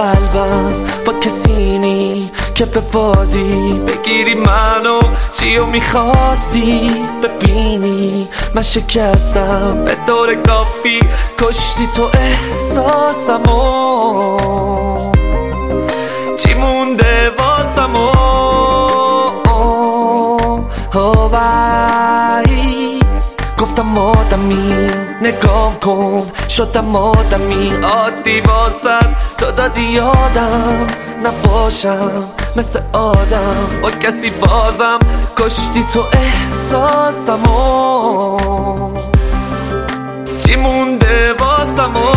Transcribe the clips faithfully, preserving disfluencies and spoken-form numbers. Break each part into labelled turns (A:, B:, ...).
A: قلبم با کسی نی که به بازی بگیری منو. چیو میخواستی ببینی من شکستم به دور کافی، کشتی تو احساسمو. چی مونده واسمو؟ گفتم آدمی نگام کن، شدم آدمی عادی واسد تو دادی یادم نباشم مثل آدم با کسی بازم. کشتی تو احساسمو. چی مونده واسمو؟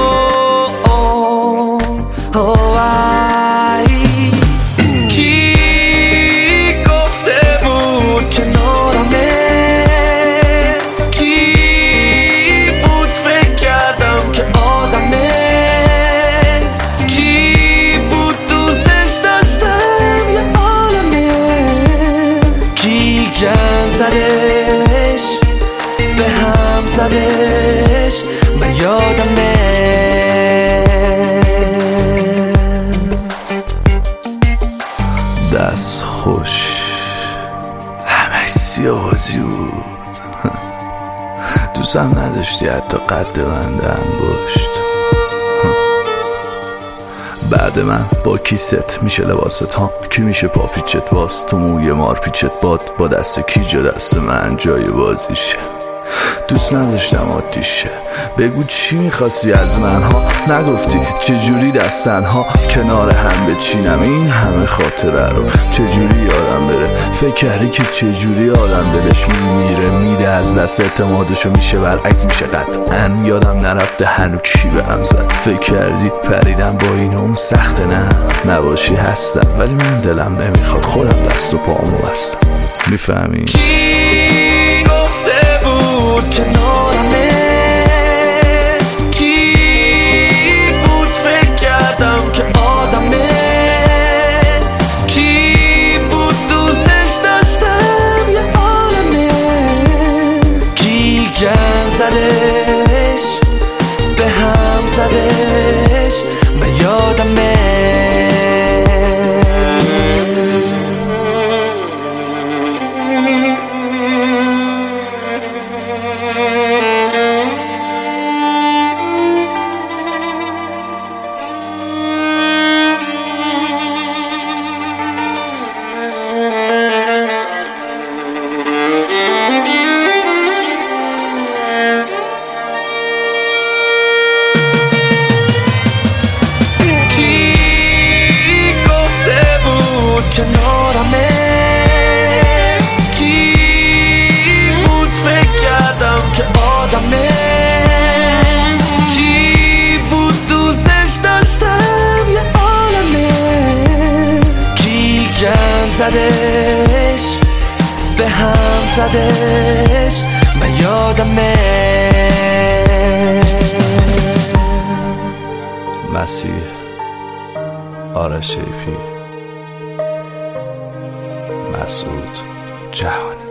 A: زدش به هم زدش من یادمه.
B: دست خوش همش سیاوازی بود. دوستم نداشتی حتی قد بنده انگشت. بعد من با کی ست میشه لباست ها؟ کی میشه پاپیچت باز تو موی مار پیچت باد؟ با دست کی جا دست من جای بازیشه؟ دوست نداشتم عادیشه. بگو چی میخواستی از من ها؟ نگفتی چجوری دستن ها کنار هم بچینم این همه خاطره رو؟ چجوری یادم بره؟ فکر کردی که چجوری آدم دلش میمیره میده از دست اعتمادشو میشه برعکس میشه؟ قطعا یادم نرفته هنو کی به هم زد. فکر کردی پریدم با این اون سخته؟ نه نباشی هستم ولی من دلم نمیخواد خودم دست و پامو بستم. میفهمی؟
A: کی گفته بود کنارمه؟ کی بود فکر کردم که آدمه؟ کی بود دوستش داشتم یه عالمه؟ کی گن زدش به هم زدش من یادمه. کنارمه کی بود فکر کردم که آدمه؟ کی بود دوستش داشتم یه عالمه؟ کی گن زدش به هم زدش من یادمه.
B: مسیح آرش ایپی مسعود جهانی.